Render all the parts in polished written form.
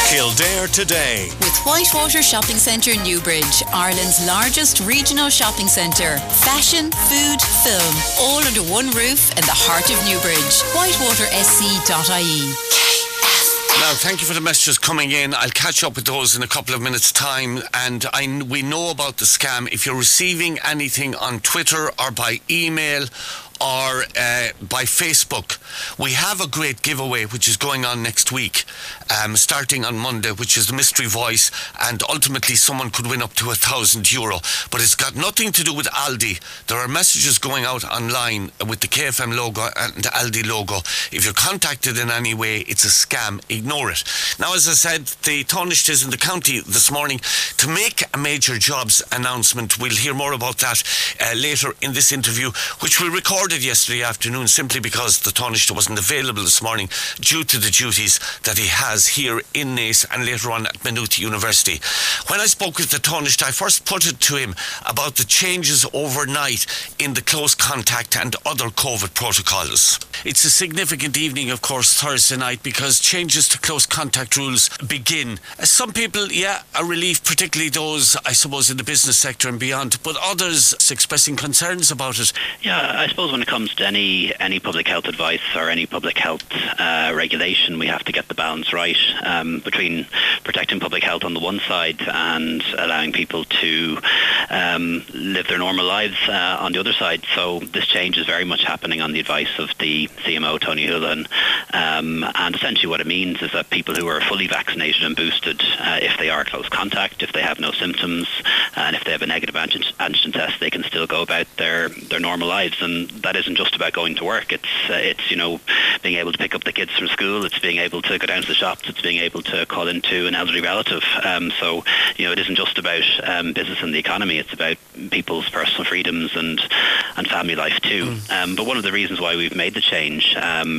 Kildare Today. With Whitewater Shopping Centre Newbridge, Ireland's largest regional shopping centre. Fashion, food, film, all under one roof in the heart of Newbridge. whitewatersc.ie. Now, thank you for the messages coming in. I'll catch up with those in a couple of minutes' time. And we know about the scam. If you're receiving anything on Twitter or by email or by Facebook, we have a great giveaway which is going on next week, starting on Monday, which is the Mystery Voice, and ultimately someone could win up to €1,000. But it's got nothing to do with Aldi. There are messages going out online with the KFM logo and the Aldi logo. If you're contacted in any way, it's a scam. Ignore it. Now, as I said, the Taoiseach is in the county this morning to make a major jobs announcement. We'll hear more about that later in this interview, which we recorded yesterday afternoon simply because the Taoiseach wasn't available this morning due to the duties that he has here in Naas and later on at Maynooth University. When I spoke with the Taoiseach, I first put it to him about the changes overnight in the close contact and other COVID protocols. It's a significant evening, of course, Thursday night, because changes to close contact rules begin. Some people, a relief, particularly those, I suppose, in the business sector and beyond, but others expressing concerns about it. Yeah, I suppose when it comes to any public health advice or any public health regulation, we have to get the balance right between protecting public health on the one side and allowing people to live their normal lives on the other side. So this change is very much happening on the advice of the CMO, Tony Holohan, and essentially what it means is that people who are fully vaccinated and boosted, if they are close contact, if they have no symptoms, and if they have a negative antigen test, they can still go about their normal lives. And that isn't just about going to work. It's being able to pick up the kids from school. It's being able to go down to the shops. It's being able to call into an elderly relative. So it isn't just about business and the economy. It's about people's personal freedoms and family life too. But one of the reasons why we've made the change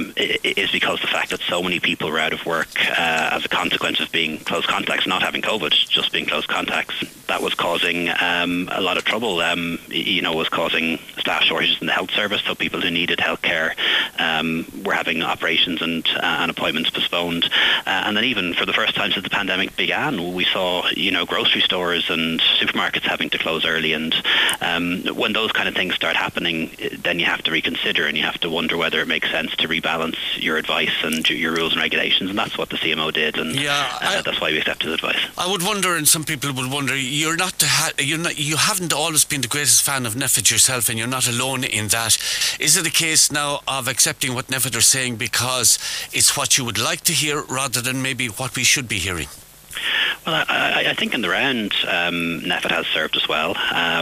is because the fact that so many people were out of work as a consequence of being close contacts, not having COVID, just being close contacts. That was causing a lot of trouble. Was causing staff shortages in the health service. So people who needed healthcare were having operations and appointments postponed. And then even for the first time since the pandemic began, we saw grocery stores and supermarkets having to close early. And when those kind of things start happening, then you have to reconsider and you have to wonder whether it makes sense to rebalance your advice and your rules and regulations. And that's what the CMO did. And that's why we accepted advice. I would wonder, and some people would wonder, you haven't always been the greatest fan of NPHET yourself, and you're not alone in that. Is it a case now of accepting what NPHET are saying because it's what you would like to hear rather than maybe what we should be hearing? Well, I think in the round, NPHET has served us well.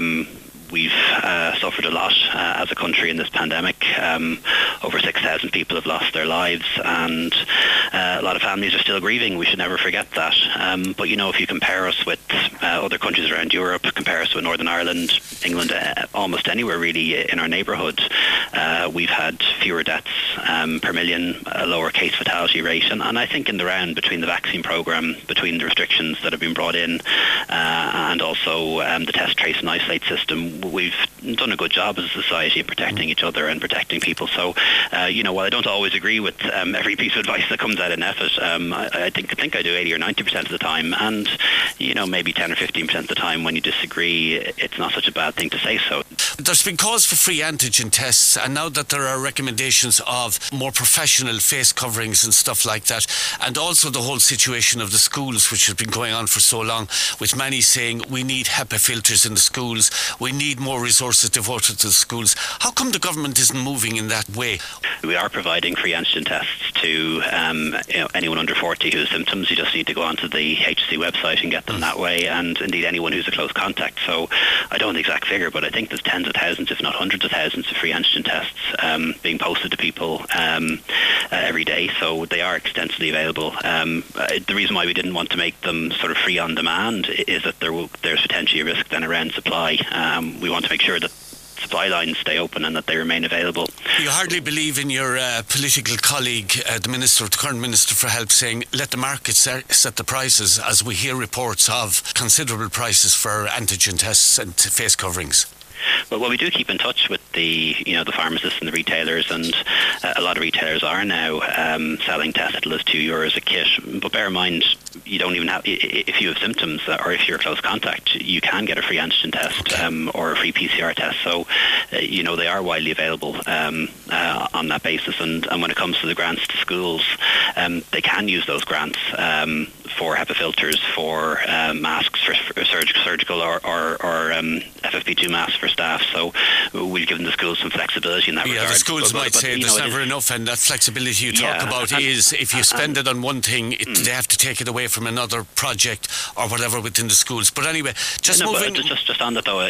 We've suffered a lot as a country in this pandemic. Over 6,000 people have lost their lives, and a lot of families are still grieving. We should never forget that. But if you compare us with other countries around Europe, compare us with Northern Ireland, England, almost anywhere really in our neighbourhood, we've had fewer deaths per million, a lower case fatality rate. And I think in the round, between the vaccine programme, between the restrictions that have been brought in, and also the test, trace and isolate system, we've done a good job as a society in protecting each other and protecting people. So, while I don't always agree with every piece of advice that comes out of NPHET, I think I do 80 or 90% of the time, and maybe 10 or 15% of the time when you disagree, it's not such a bad thing to say so. There's been calls for free antigen tests, and now that there are recommendations of more professional face coverings and stuff like that, and also the whole situation of the schools, which has been going on for so long, with many saying we need HEPA filters in the schools, we need more resources devoted to the schools. How come the government isn't moving in that way? We are providing free antigen tests to anyone under 40 who has symptoms. You just need to go onto the HSE website and get them that way, and indeed anyone who's a close contact. So I don't know the exact figure, but I think there's tens of thousands, if not hundreds of thousands, of free antigen tests being posted to people every day. So they are extensively available. The reason why we didn't want to make them sort of free on demand is that there's potentially a risk then around supply. We want to make sure that supply lines stay open and that they remain available. You hardly believe in your political colleague, the current Minister for Health, saying let the market set the prices, as we hear reports of considerable prices for antigen tests and face coverings. Well, we do keep in touch with the pharmacists and the retailers, and a lot of retailers are now selling tests as €2 a kit. But bear in mind, you don't even have, if you have symptoms or if you're a close contact, you can get a free antigen test or a free PCR test. So, they are widely available on that basis. And when it comes to the grants to schools, they can use those grants for HEPA filters, for masks, for surgical or FFP2 masks for staff. So we've given the schools some flexibility in that regard. Yeah, the schools might say there's never enough, and that flexibility you talk about is if you spend it on one thing, they have to take it away from another project or whatever within the schools. But anyway, just moving... Just on that though,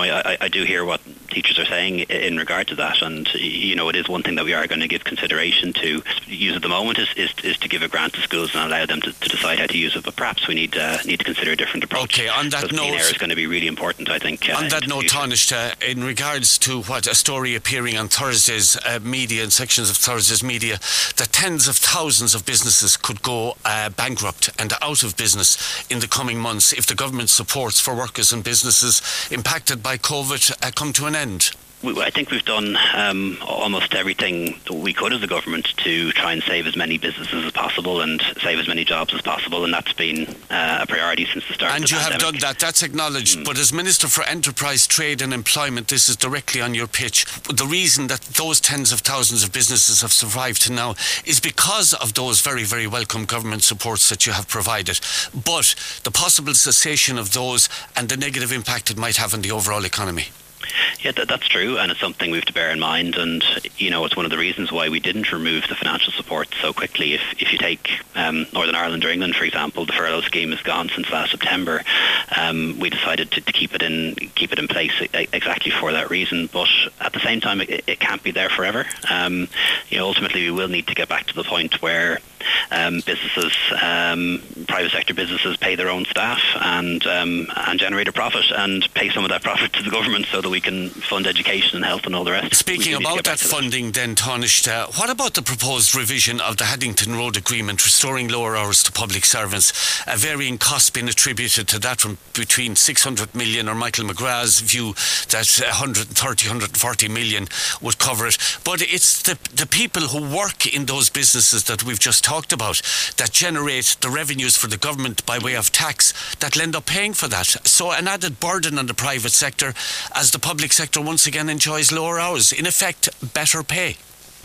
I do hear what teachers are saying in regard to that, and it is one thing that we are going to give consideration to use at the moment is to give a grant to schools and allow them to decide how to use it, but perhaps we need to consider a different approach. Okay, on that note... Clean air is going to be really important, I think. On that note, Taoiseach, in regards to a story appearing on Thursday's media and sections of Thursday's media, that tens of thousands of businesses could go bankrupt and out of business in the coming months if the government supports for workers and businesses impacted by COVID come to an end. I think we've done almost everything we could as a government to try and save as many businesses as possible and save as many jobs as possible, and that's been a priority since the start of the pandemic. And you have done that, that's acknowledged, but as Minister for Enterprise, Trade and Employment, this is directly on your pitch. The reason that those tens of thousands of businesses have survived to now is because of those very, very welcome government supports that you have provided, but the possible cessation of those and the negative impact it might have on the overall economy. Yeah, that's true, and it's something we have to bear in mind, and it's one of the reasons why we didn't remove the financial support so quickly. If you take Northern Ireland or England, for example, the furlough scheme is gone since last September. We decided to keep it in place exactly for that reason, but at the same time it can't be there forever. Ultimately we will need to get back to the point where businesses, private sector businesses, pay their own staff and generate a profit and pay some of that profit to the government so that we can fund education and health and all the rest. Speaking about that funding then, Taoiseach, what about the proposed revision of the Haddington Road Agreement, restoring lower hours to public servants? Varying costs being attributed to that from between 600 million, or Michael McGrath's view that 130, 140 million would cover it. But it's the people who work in those businesses that we've just talked about that generate the revenues for the government by way of tax that'll end up paying for that. So an added burden on the private sector as the public sector once again enjoys lower hours. In effect, better pay.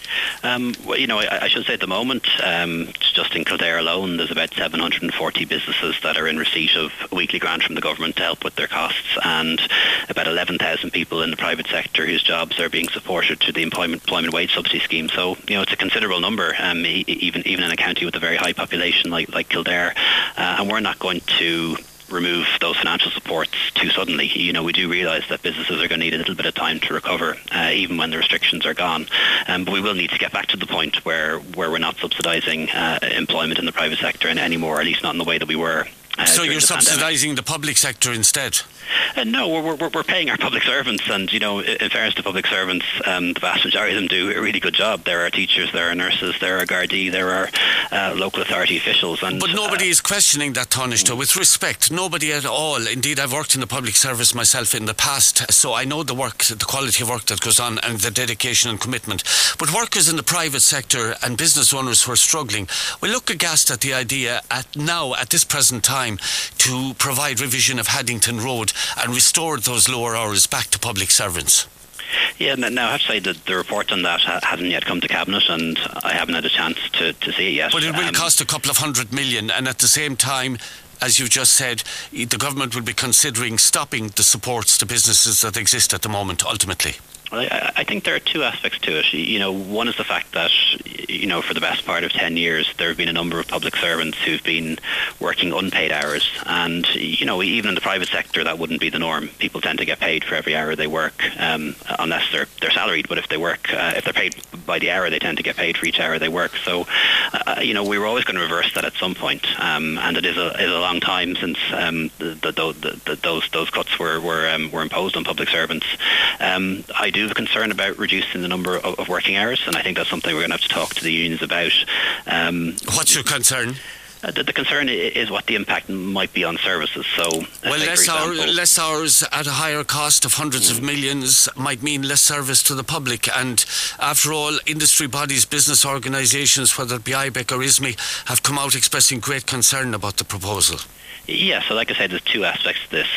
I should say at the moment, just in Kildare alone, there's about 740 businesses that are in receipt of a weekly grant from the government to help with their costs, and about 11,000 people in the private sector whose jobs are being supported through the employment wage subsidy scheme. So, it's a considerable number, even in a county with a very high population like Kildare, and we're not going to remove those financial supports too suddenly. We do realise that businesses are going to need a little bit of time to recover, even when the restrictions are gone. But we will need to get back to the point where we're not subsidising employment in the private sector anymore, at least not in the way that we were. So you're subsidising the public sector instead? No, we're paying our public servants, and in fairness to public servants, the vast majority of them do a really good job. There are teachers, there are nurses, there are Gardaí, there are local authority officials. But nobody is questioning that, Taoiseach, with respect. Nobody at all. Indeed, I've worked in the public service myself in the past, so I know the quality of work that goes on and the dedication and commitment. But workers in the private sector and business owners who are struggling will look aghast at the idea at this present time to provide revision of Haddington Road and restore those lower hours back to public servants. Yeah, now I have to say that the report on that hasn't yet come to Cabinet, and I haven't had a chance to see it yet. But it will cost a couple of 100 million, and at the same time, as you've just said, the government will be considering stopping the supports to businesses that exist at the moment, ultimately. Well, I think there are two aspects to it. One is the fact that, for the best part of 10 years, there have been a number of public servants who've been working unpaid hours. And, even in the private sector, that wouldn't be the norm. People tend to get paid for every hour they work, unless they're salaried. But if they work, if they're paid by the hour, they tend to get paid for each hour they work. So, we were always going to reverse that at some point. And it is a long time since those cuts were imposed on public servants. I do have a concern about reducing the number of working hours, and I think that's something we're going to have to talk to the unions about. What's your concern? The concern is what the impact might be on services. So, less hours at a higher cost of hundreds of millions might mean less service to the public. And after all, industry bodies, business organisations, whether it be IBEC or ISME, have come out expressing great concern about the proposal. Yeah, so like I said, there's two aspects to this.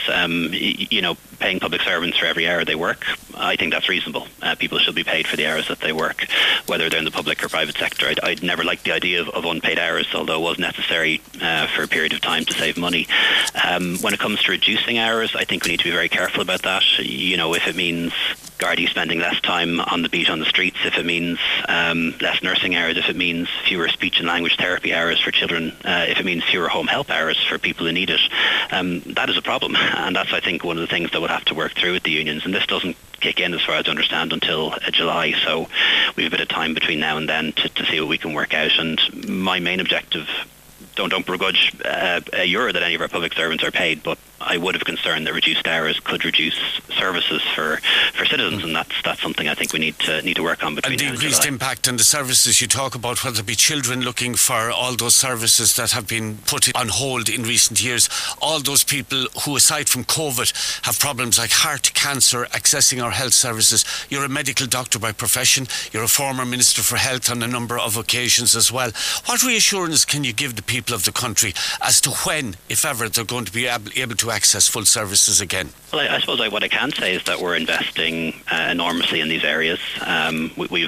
Paying public servants for every hour they work, I think that's reasonable. People should be paid for the hours that they work, whether they're in the public or private sector. I'd never liked the idea of unpaid hours, although it was necessary for a period of time to save money. When it comes to reducing hours, I think we need to be very careful about that. If it means Gardaí spending less time on the beat on the streets, if it means less nursing hours, if it means fewer speech and language therapy hours for children, if it means fewer home help hours for people who need it, that is a problem. And that's, I think, one of the things that we'll have to work through with the unions. And this doesn't kick in, as far as I understand, until July. So we have a bit of time between now and then to see what we can work out. And my main objective, don't begrudge a euro that any of our public servants are paid, but I would have concerned that reduced hours could reduce services for citizens, and that's something I think we need to work on between now and the increased July. impact on the services you talk about, whether it be children looking for all those services that have been put on hold in recent years, all those people who, aside from COVID, have problems like heart, cancer, accessing our health services. You're a medical doctor by profession. You're a former Minister for Health on a number of occasions as well. What reassurance can you give the people of the country as to when, if ever, they're going to be able to access full services again? Well, I suppose what I can say is that we're investing enormously in these areas. We've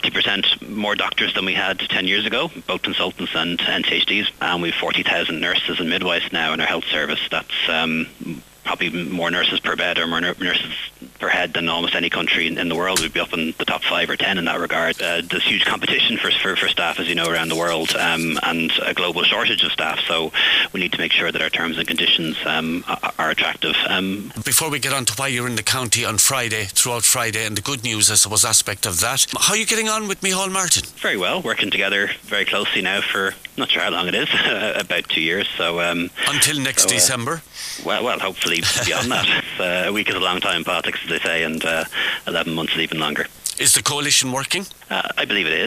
40% more doctors than we had 10 years ago, both consultants and NCHDs, and we've 40,000 nurses and midwives now in our health service. That's probably more nurses per bed or more nurses per head than almost any country in the world. We'd be up in the top 5 or 10 in that regard. There's huge competition for staff, as you know, around the world, and a global shortage of staff. So we need to make sure that our terms and conditions are attractive. Before we get on to why you're in the county on Friday, throughout Friday, and the good news, I suppose, aspect of that, how are you getting on with Micheál Martin? Very well, working together very closely now for, not sure how long it is, about 2 years. So until next December? Well, hopefully beyond that. A week is a long time in politics, as they say, and 11 months is even longer. Is the coalition working? I believe it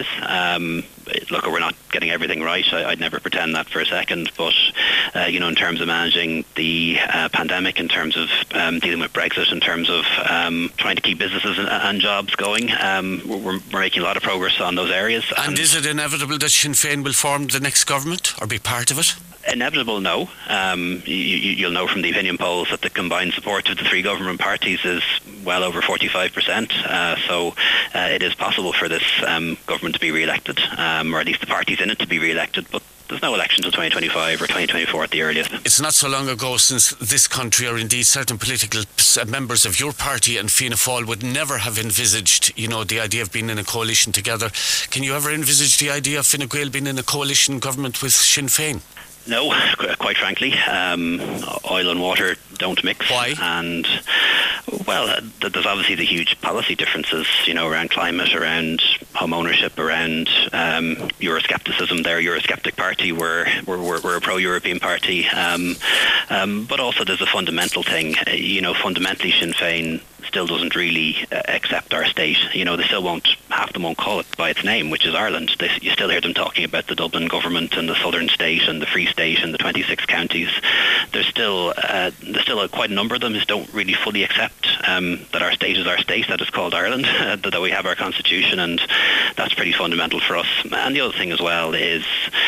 is. Look, we're not getting everything right. I'd never pretend that for a second. But, in terms of managing the pandemic, in terms of dealing with Brexit, in terms of trying to keep businesses and jobs going, we're making a lot of progress on those areas. And is it inevitable that Sinn Féin will form the next government or be part of it? Inevitable, no. You'll know from the opinion polls that the combined support of the 3 government parties is well over 45%. So it is possible for this government to be re-elected, or at least the parties in it to be re-elected. But there's no election until 2025 or 2024 at the earliest. It's not so long ago since this country, or indeed certain political members of your party and Fianna Fáil, would never have envisaged, the idea of being in a coalition together. Can you ever envisage the idea of Fine Gael being in a coalition government with Sinn Féin? No, quite frankly. Oil and water don't mix. Why? And, well, there's obviously the huge policy differences, around climate, around home ownership, around Euroscepticism. They're a Eurosceptic party. We're a pro-European party. But also there's a fundamental thing. Fundamentally Sinn Féin still doesn't really accept our state. They still half them won't call it by its name, which is Ireland. You still hear them talking about the Dublin government and the Southern State and the Free State and the 26 counties. There's still quite a number of them who don't really fully accept that our state is our state, that it's called Ireland, that we have our constitution, and that's pretty fundamental for us. And the other thing as well is,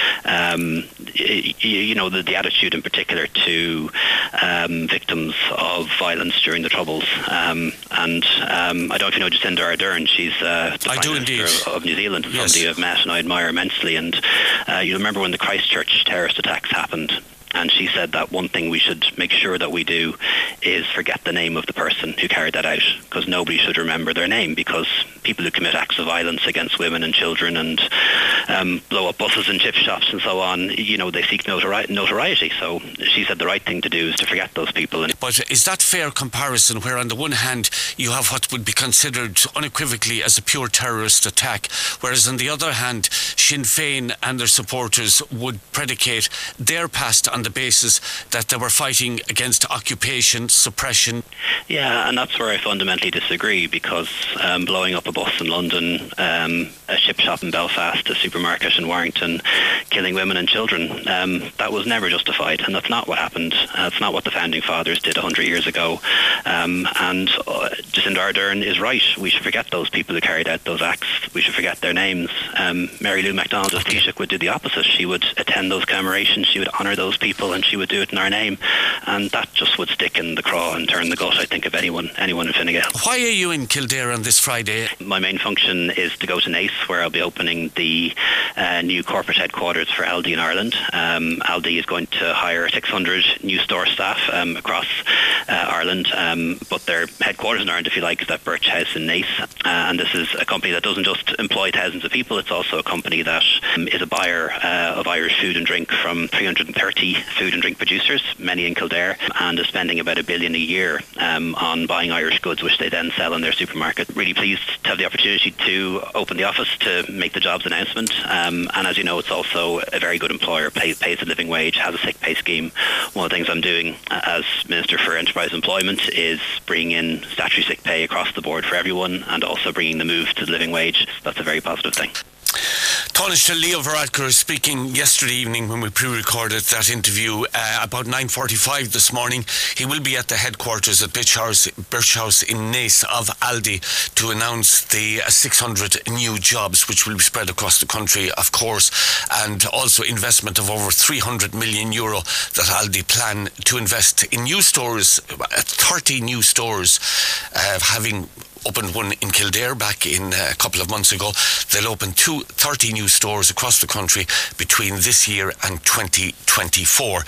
the attitude in particular to victims of violence during the Troubles. I don't know if you know Jacinda Ardern. She's the Prime Minister of New Zealand, and somebody I've met and I admire immensely. And you remember when the Christchurch terrorist attacks happened, and she said that one thing we should make sure that we do is forget the name of the person who carried that out, because nobody should remember their name, because people who commit acts of violence against women and children and blow up buses and chip shops and so on, they seek notoriety. So she said the right thing to do is to forget those people. But is that fair comparison, where on the one hand you have what would be considered unequivocally as a pure terrorist attack, whereas on the other hand Sinn Féin and their supporters would predicate their past on the basis places that they were fighting against occupation, suppression. Yeah, and that's where I fundamentally disagree, because blowing up a bus in London, a chip shop in Belfast, a supermarket in Warrington, killing women and children, that was never justified, and that's not what happened. That's not what the Founding Fathers did 100 years ago. And Jacinda Ardern is right. We should forget those people who carried out those acts. We should forget their names. Mary Lou MacDonald as Taoiseach would do the opposite. She would attend those commemorations, she would honour those people, and she would do it in our name. And that just would stick in the craw and turn the gut, I think, of anyone in Fine Gael. Why are you in Kildare on this Friday? My main function is to go to Naas, where I'll be opening the new corporate headquarters for Aldi in Ireland. Aldi is going to hire 600 new store staff across Ireland, but their headquarters in Ireland, if you like, is at Birch House in Naas. And this is a company that doesn't just employ thousands of people, it's also a company that is a buyer of Irish food and drink from 330 food and drink producers, many in Kildare, and is spending about $1 billion a year on buying Irish goods, which they then sell in their supermarket. Really pleased to have the opportunity to open the office to make the jobs announcement. And as you know, it's also a very good employer, pays a living wage, has a sick pay scheme. One of the things I'm doing as Minister for Enterprise Employment is bringing in statutory sick pay across the board for everyone, and also bringing the move to the living wage. That's a very positive thing. Taoiseach Leo Varadkar speaking yesterday evening when we pre-recorded that interview about 9:45 this morning. He will be at the headquarters at Birch House in Naas of Aldi to announce the 600 new jobs which will be spread across the country, of course, and also investment of over €300 million that Aldi plan to invest in new stores, 30 new stores, having opened one in Kildare back in a couple of months ago. They'll open 30 new stores across the country between this year and 2024.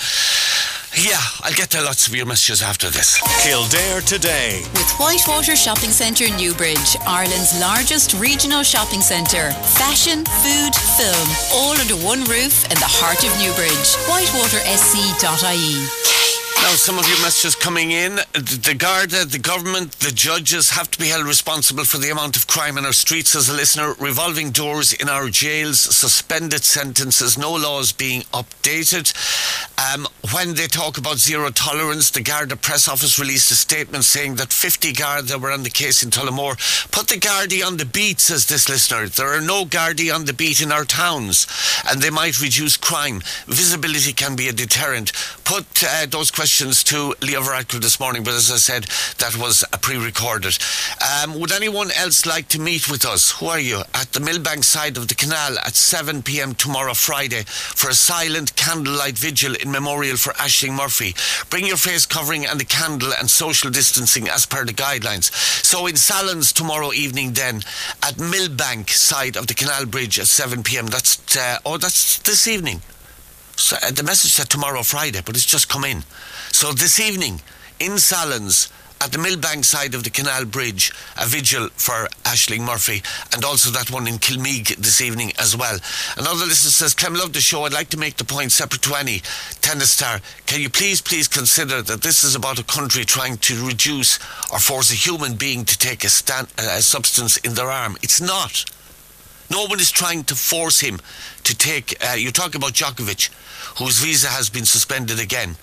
Yeah, I'll get to lots of your messages after this. Kildare Today. With Whitewater Shopping Centre Newbridge, Ireland's largest regional shopping centre. Fashion, food, film, all under one roof in the heart of Newbridge. WhitewaterSC.ie. Now, some of your messages coming in. The Garda, the government, the judges have to be held responsible for the amount of crime in our streets. As a listener, revolving doors in our jails, suspended sentences, no laws being updated. When they talk about zero tolerance, the Garda press office released a statement saying that 50 Garda were on the case in Tullamore. Put the Gardaí on the beat, says this listener. There are no Gardaí on the beat in our towns, and they might reduce crime. Visibility can be a deterrent. Put those questions to Leo Varadkar this morning, but as I said, that was pre-recorded. Would anyone else like to meet with us? Who are you? At the Millbank side of the canal at 7 p.m. tomorrow, Friday, for a silent candlelight vigil in memorial for Aisling Murphy. Bring your face covering and the candle and social distancing as per the guidelines. So in Sallins tomorrow evening then, at Millbank side of the canal bridge at 7 p.m. That's this evening. So, the message said tomorrow, Friday, but it's just come in. So this evening, in Sallins, at the Millbank side of the Canal Bridge, a vigil for Aisling Murphy, and also that one in Kilmeague this evening as well. Another listener says, Clem, love the show. I'd like to make the point, separate to any tennis star. Can you please consider that this is about a country trying to reduce or force a human being to take a substance in their arm? It's not. No one is trying to force him to take... you talk about Djokovic, whose visa has been suspended again,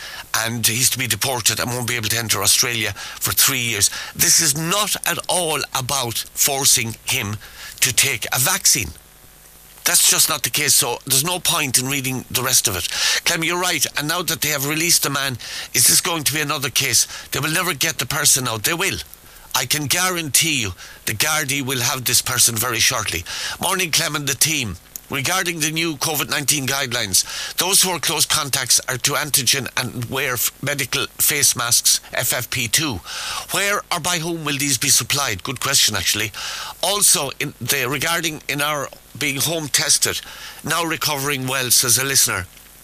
and he's to be deported and won't be able to enter Australia for 3 years. This is not at all about forcing him to take a vaccine. That's just not the case, so there's no point in reading the rest of it. Clem, you're right, and now that they have released the man, is this going to be another case? They will never get the person out. They will. I can guarantee you the Gardaí will have this person very shortly. Morning, Clem and the team. Regarding the new COVID-19 guidelines, those who are close contacts are to antigen and wear medical face masks, FFP2. Where or by whom will these be supplied? Good question, actually. Also, regarding our being home tested, now recovering well, says a listener.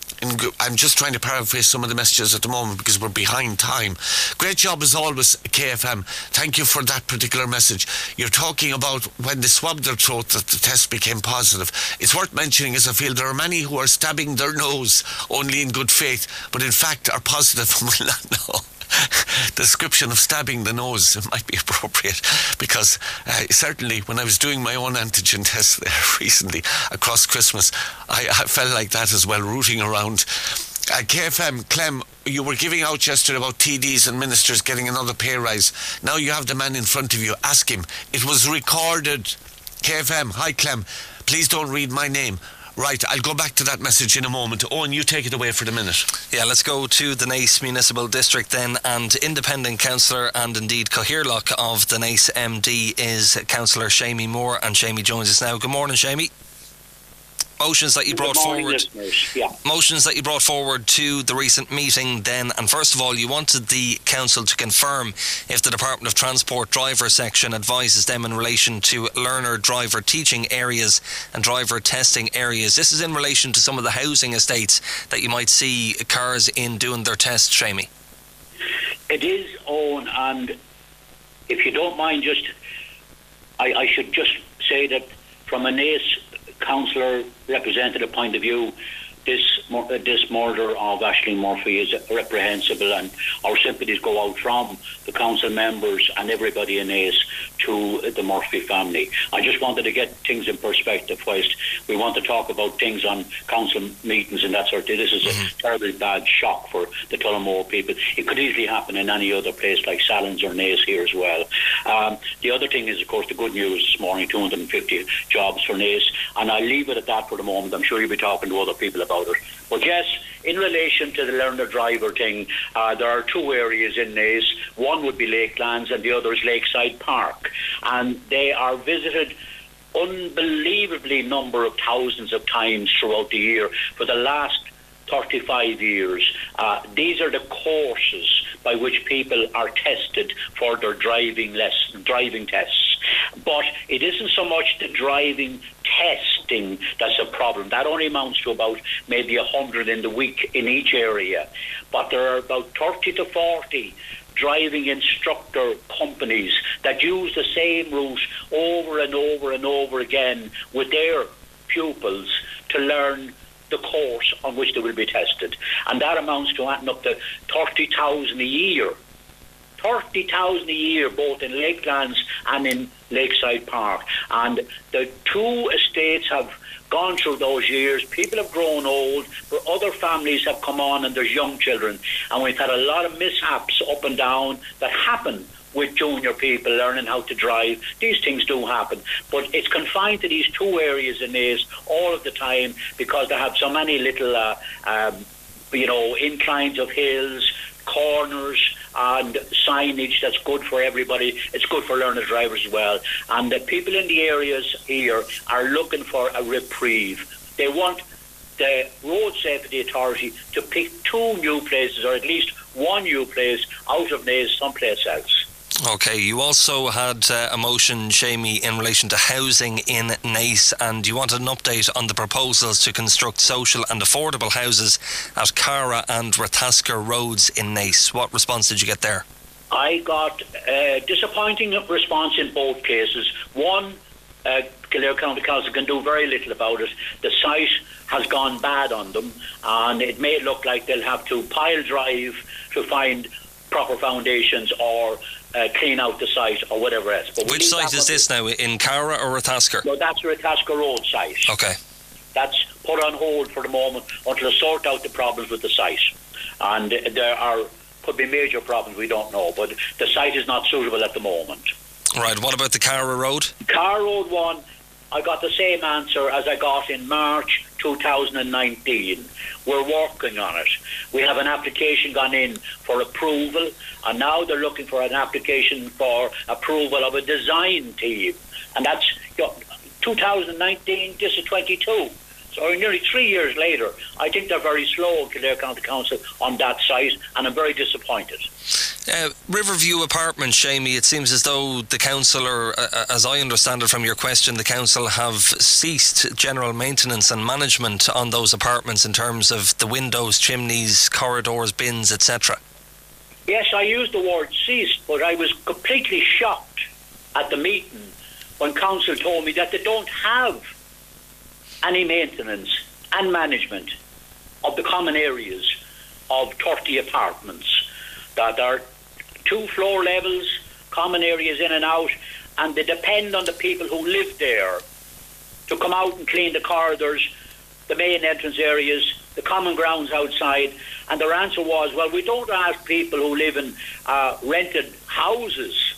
I'm just trying to paraphrase some of the messages at the moment because we're behind time. Great job as always, KFM. Thank you for that particular message. You're talking about when they swabbed their throat that the test became positive. It's worth mentioning, as I feel, there are many who are stabbing their nose only in good faith, but in fact are positive and will not know. The description of stabbing the nose might be appropriate, because certainly when I was doing my own antigen test there recently across Christmas, I felt like that as well, rooting around KFM, Clem, you were giving out yesterday about TDs and ministers getting another pay rise. Now you have the man in front of you. Ask him. It was recorded. KFM, hi Clem. Please don't read my name. Right, I'll go back to that message in a moment. Owen, you take it away for the minute. Yeah, let's go to the Naas Municipal District then, and independent councillor and indeed Cathaoirleach of the Naas MD is Councillor Seamie Moore, and Seamie joins us now. Good morning, Seamie. Motions that you brought forward. Yeah. Motions that you brought forward to the recent meeting then, and first of all you wanted the council to confirm if the Department of Transport driver section advises them in relation to learner driver teaching areas and driver testing areas. This is in relation to some of the housing estates that you might see cars in doing their tests, Seamie. It is, Owen, and if you don't mind, I should just say that from a Naas councillor representative point of view, this murder of Aisling Murphy is reprehensible, and our sympathies go out from the council members and everybody in Naas to the Murphy family. I just wanted to get things in perspective whilst we want to talk about things on council meetings and that sort of thing. This is a terribly bad shock for the Tullamore people. It could easily happen in any other place like Sallins or Naas here as well. The other thing is, of course, the good news this morning, 250 jobs for Naas, and I'll leave it at that for the moment. I'm sure you'll be talking to other people about it. But yes, in relation to the learner driver thing, there are two areas in Naas. One would be Lakelands and the other is Lakeside Park. And they are visited unbelievably number of thousands of times throughout the year for the last 35 years. These are the courses by which people are tested for their driving tests. But it isn't so much the driving testing that's a problem. That only amounts to about maybe 100 in the week in each area. But there are about 30 to 40 driving instructor companies that use the same route over and over and over again with their pupils to learn the course on which they will be tested. And that amounts to adding up to 30,000 a year. 30,000 a year, both in Lakelands and in Lakeside Park. And the two estates have gone through those years. People have grown old, but other families have come on and there's young children. And we've had a lot of mishaps up and down that happen with junior people learning how to drive. These things do happen. But it's confined to these two areas in Naas all of the time because they have so many little, inclines of hills, corners and signage that's good for everybody. It's good for learner drivers as well. And the people in the areas here are looking for a reprieve. They want the Road Safety Authority to pick two new places, or at least one new place out of Naas someplace else. Okay, you also had a motion, Seamie, in relation to housing in Naas, and you wanted an update on the proposals to construct social and affordable houses at Cara and Ratasker roads in Naas. What response did you get there? I got a disappointing response in both cases. One, Kildare County Council can do very little about it. The site has gone bad on them, and it may look like they'll have to pile drive to find proper foundations or clean out the site or whatever else. But which site is this now, in Cara or Ratasker? No, that's the Ratasker Road site. Okay. That's put on hold for the moment until they sort out the problems with the site. And there could be major problems, we don't know, but the site is not suitable at the moment. Right, what about the Cara Road? Cara Road one, I got the same answer as I got in March 2019. We're working on it. We have an application gone in for approval, and now they're looking for an application for approval of a design team. And that's 2019, this is 22. So nearly 3 years later, I think they're very slow in Kildare County Council on that site, and I'm very disappointed. Riverview Apartments, Seamie, it seems as though the council, or as I understand it from your question, the council have ceased general maintenance and management on those apartments in terms of the windows, chimneys, corridors, bins, etc. Yes, I used the word ceased, but I was completely shocked at the meeting when council told me that they don't have any maintenance and management of the common areas of 30 apartments. That are 2 floor levels, common areas in and out, and they depend on the people who live there to come out and clean the corridors, the main entrance areas, the common grounds outside, and their answer was, well, we don't ask people who live in rented houses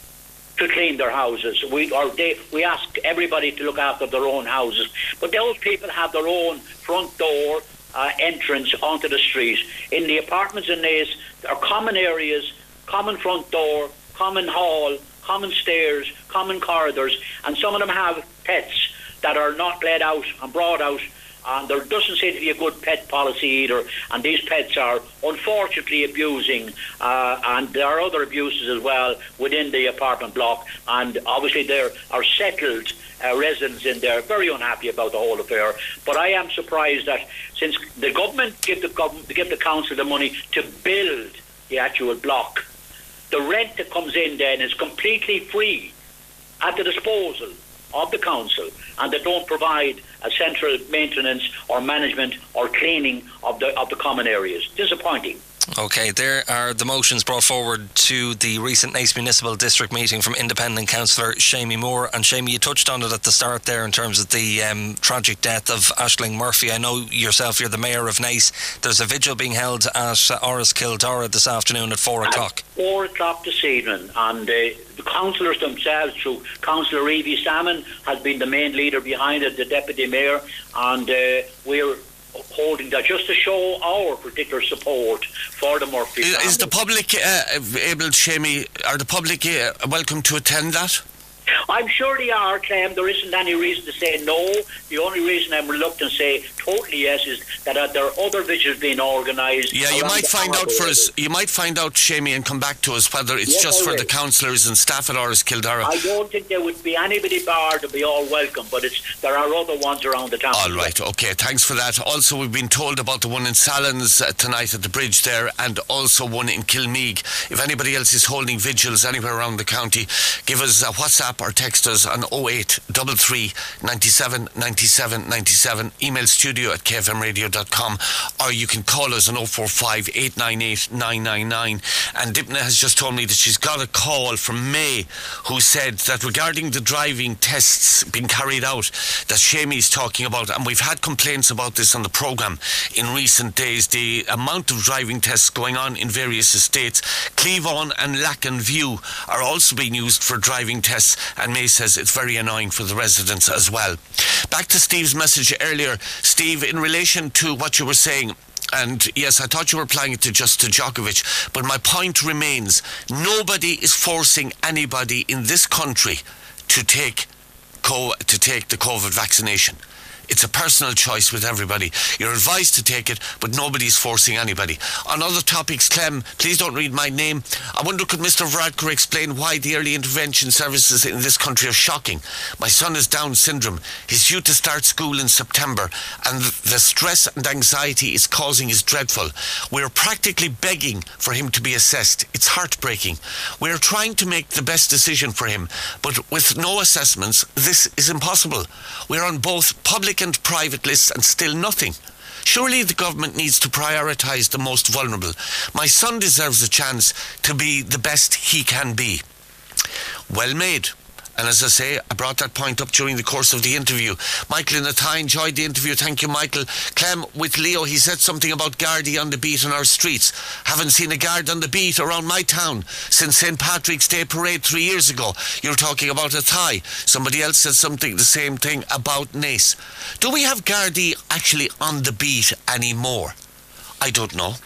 to clean their houses. We ask everybody to look after their own houses. But those people have their own front door entrance onto the street. In the apartments in Naas, there are common areas, common front door, common hall, common stairs, common corridors, and some of them have pets that are not let out and brought out. And there doesn't seem to be a good pet policy either, and these pets are unfortunately abusing, and there are other abuses as well within the apartment block, and obviously there are settled residents in there very unhappy about the whole affair. But I am surprised that since the government give the council the money to build the actual block, the rent that comes in then is completely free at the disposal of the council, and they don't provide a central maintenance or management or cleaning of the common areas. Disappointing. OK, there are the motions brought forward to the recent Naas Municipal District meeting from Independent Councillor Seamie Moore. And Seamie, you touched on it at the start there in terms of the tragic death of Aisling Murphy. I know yourself, you're the Mayor of Naas. There's a vigil being held at Áras Kildara this afternoon at 4 o'clock. At 4 o'clock this evening, and the councillors themselves, through Councillor Evie Salmon, has been the main leader behind it, the Deputy Mayor, and we're holding that just to show our particular support for the Murphy family. Is the public able, Seamie, are the public welcome to attend that? I'm sure they are, Clem. There isn't any reason to say no. The only reason I'm reluctant to say totally yes is that there are other vigils being organised. Yeah, you might find out for us. You might find out, Seamie, and come back to us whether it's just for the councillors and staff at Áras Kildara. I don't think there would be anybody barred to be all welcome, but there are other ones around the town. All right, okay, thanks for that. Also, we've been told about the one in Sallins tonight at the bridge there, and also one in Kilmeague. If anybody else is holding vigils anywhere around the county, give us a WhatsApp or text us on 0833 97 97 97, email studio@kfmradio.com, or you can call us on 045 898 999. And Dipna has just told me that she's got a call from May, who said that regarding the driving tests being carried out that Seamie's talking about, and we've had complaints about this on the programme in recent days, the amount of driving tests going on in various estates. Cleavon and Lacken View are also being used for driving tests, and May says it's very annoying for the residents as well. Back to Steve's message earlier. Steve, in relation to what you were saying, and yes, I thought you were applying it to just to Djokovic, but my point remains, nobody is forcing anybody in this country to take the COVID vaccination. It's a personal choice with everybody. You're advised to take it, but nobody's forcing anybody. On other topics, Clem, please don't read my name. I wonder, could Mr. Varadkar explain why the early intervention services in this country are shocking? My son has Down syndrome. He's due to start school in September, and the stress and anxiety it's causing is dreadful. We're practically begging for him to be assessed. It's heartbreaking. We're trying to make the best decision for him, but with no assessments, this is impossible. We're on both public and private lists and still nothing. Surely the government needs to prioritise the most vulnerable. My son deserves a chance to be the best he can be. Well made. And as I say, I brought that point up during the course of the interview. Michael in Athy enjoyed the interview. Thank you, Michael. Clem, with Leo, he said something about Gardaí on the beat on our streets. Haven't seen a guard on the beat around my town since St. Patrick's Day Parade 3 years ago. You're talking about Athy. Somebody else said something, the same thing about Naas. Do we have Gardaí actually on the beat anymore? I don't know.